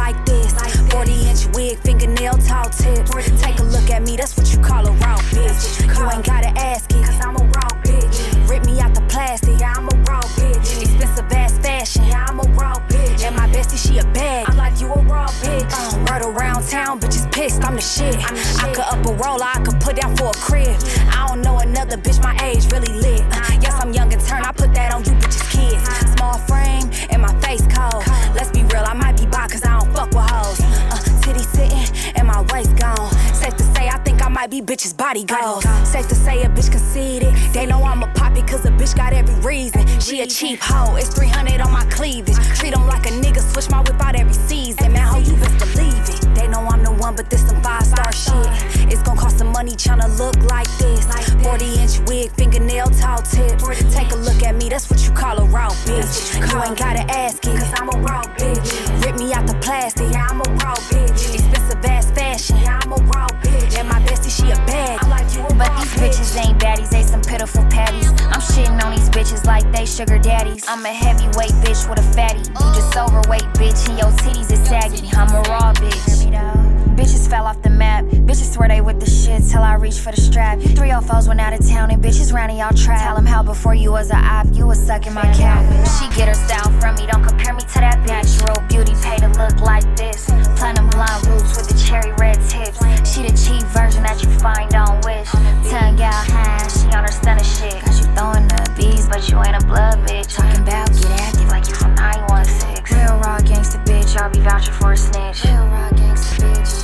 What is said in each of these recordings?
like this. 40-inch wig, fingernail tall tips. Take a look at me, that's what you call a raw bitch. You ain't gotta ask it, cause I'm a raw bitch. Rip me out the plastic, yeah, I'm a raw bitch. Expensive ass fashion, yeah, I'm a raw bitch. And my bestie, she a bag, I'm like, you a raw bitch. Right around town, bitches pissed, I'm the shit. I could up a roller, I could put down for a crib. I don't know another bitch my age really lit. Yes, I'm young and turn, I put that on you bitches kids. Small frame and my face cold. Let's be real, I might be bi cause I don't fuck with hoes. Titty sitting and my waist gone. Safe to say, I think I might be bitches' body goals. Safe to say a bitch conceited. They know I'm a poppy cause a bitch got every reason. She a cheap hoe, it's 300 on my cleavage. Treat them like a nigga, switch my whip out every season. Man, ho, you best believe it. They know I'm the one, but this some 5-star shit. It's gon' cost some money tryna look like this. 40-inch wig, fingernail tall tips. Take a look at me, that's what you call a raw bitch. You ain't gotta ask it, cause I'm a raw bitch. Rip me out the plastic, yeah, I'm a raw bitch. Expensive ass fashion, yeah, I'm a raw bitch. And my bestie, she a bag, I'm like, you a but these bitches ain't baddies, they some pitiful patties. I'm shitting on these bitches like they sugar daddies. I'm a heavyweight bitch with a fatty. You just overweight bitch and your titties is saggy. I'm a raw bitch. Bitches fell off the map. Bitches swear they with the shit till I reach for the strap. 304s went out of town and bitches rounding y'all trap. Tell them how before you was a op, you was sucking my cow. She get her style from me, don't compare me to that bitch. Natural beauty pay to look like this. Platinum blonde roots with the cherry red tips. She the cheap version that you find on Wish. Tongue out high, she on her stunner shit. Got you throwing the bees, but you ain't a blood bitch. Talking about get active like you from 916. Real raw gangsta bitch, y'all be vouching for a snitch. Real raw gangsta bitch.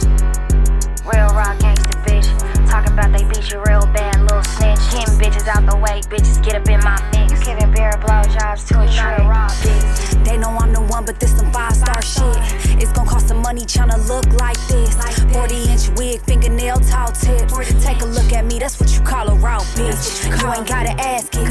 Real raw gangsta bitch. Talking about they beat you real bad, little snitch. Getting bitches out the way, bitches get up in my mix. You giving bear blowjobs to a trick. Raw bitch. They know I'm the one, but this some 5-star shit. It's gon' cost some money tryna look like this. 40-inch wig, fingernail tall tips. Take a look at me, that's what you call a raw bitch. You ain't gotta ask it,